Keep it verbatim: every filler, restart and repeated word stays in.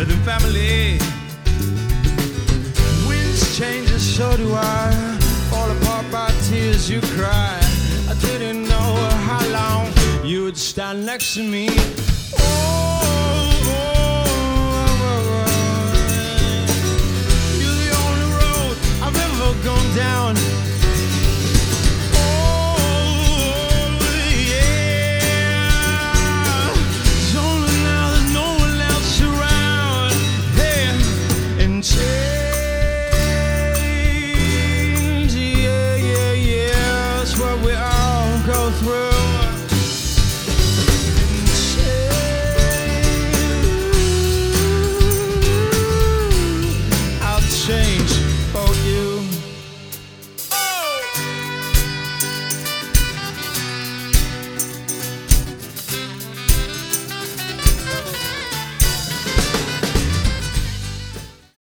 blood and family. Winds change and so do I. Fall apart by tears you cry. I didn't know how long you would stand next to me. Oh, oh, oh, oh. You're the only road I've ever gone down.